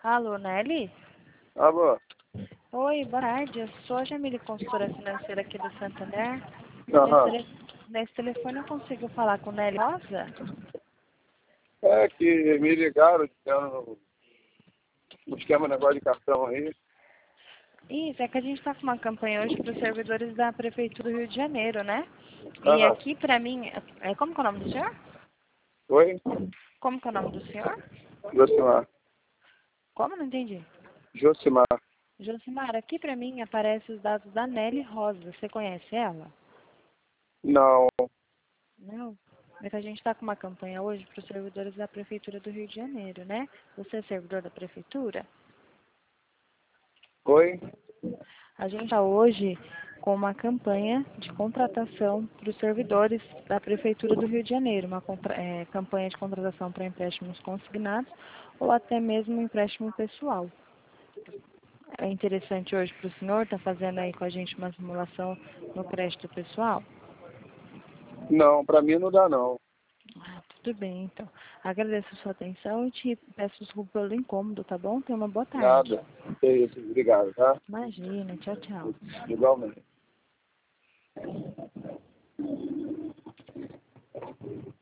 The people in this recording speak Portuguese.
Alô, Nelly? Alô? Oi, boa tarde. Eu sou a Jamile, consultora financeira aqui do Santander. Aham. Nesse telefone eu consigo falar com Nelly Rosa? É que me ligaram dizendo um esquema negócio de cartão aí. Isso, é que a gente está com uma campanha hoje para os servidores da Prefeitura do Rio de Janeiro, né? E Aham. aqui pra mim, como que é o nome do senhor? Oi? Como que é o nome do senhor? Josimar. Como? Não entendi. Josimar. Josimar, aqui pra mim aparecem os dados da Nelly Rosa. Você conhece ela? Não. Não. É que a gente está com uma campanha hoje para os servidores da Prefeitura do Rio de Janeiro, né? Você é servidor da Prefeitura? Oi? A gente está hoje com uma campanha de contratação para os servidores da Prefeitura do Rio de Janeiro, uma campanha de contratação para empréstimos consignados ou até mesmo empréstimo pessoal. É interessante hoje para o senhor estar fazendo aí com a gente uma simulação no crédito pessoal? Não, pra mim não dá não. Ah, tudo bem, então. Agradeço a sua atenção e te peço desculpa pelo incômodo, tá bom? Tenha uma boa tarde. Nada. É isso. Obrigado, tá? Imagina, tchau, tchau. Igualmente.